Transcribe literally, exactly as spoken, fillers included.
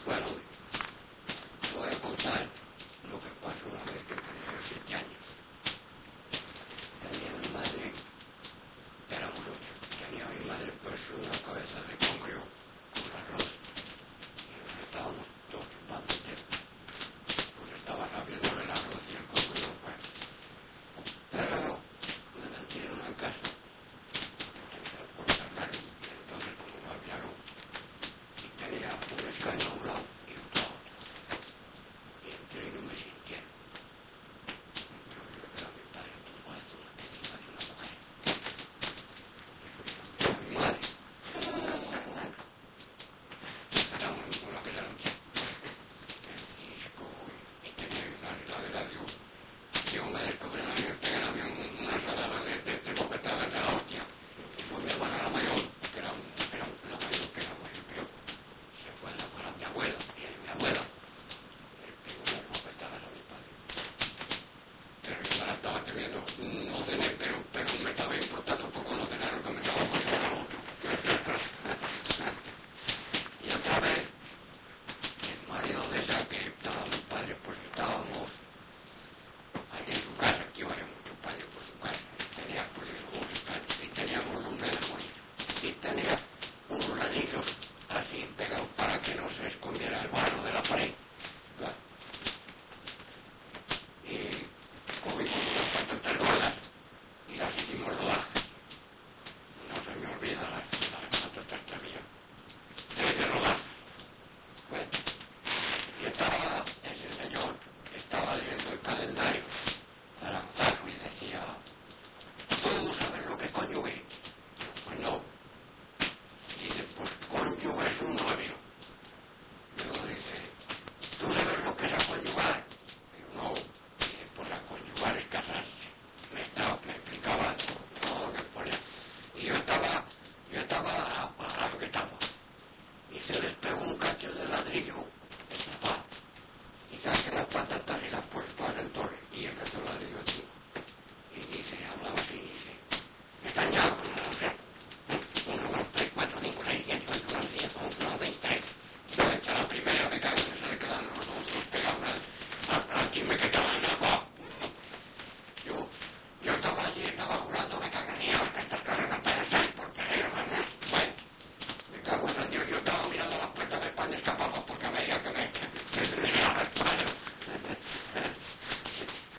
Bueno, te voy a contar lo que pasó una vez que tenía yo siete años. Tenía mi madre, éramos ocho, tenía mi madre pues una cabeza de congrio con arroz y nos estábamos todos chupando el dedo. Pues estaba sabiendo el arroz y el congrio, pues. Pero me metieron en casa, por sacar, y entonces como me hablaron, y tenía un escaño a un lado y otro a otro. Y entré y no me sintieron. Entonces yo le dije a mi padre, tú no puedes una encima de una mujer. Y a mi madre. Estábamos con aquella noche. Y, y tenía una regla de la Dios. Yo me descubrí en el pegar una salada de, de, de bofetadas de la hostia. Y fue mi hermana la mayor, que era, un, era un, la mayor que era mayor que yo. Se fue a llamar a mi abuela, y a mi abuela le pegó unas bofetadas a mi padre. Pero yo me la estaba temiendo, no cené, pero, pero me estaba importando un poco no cenar lo que me estaba poniendo la boca. Y otra vez, el marido de ella que estaba mi padre, pues estábamos allá en su casa, que iba yo mucho padre por su casa, tenía pues eso, unos caños, y teníamos lumbre de morir, y tenía unos ladrillos así pegados para que no se escondiera el barro de la pared.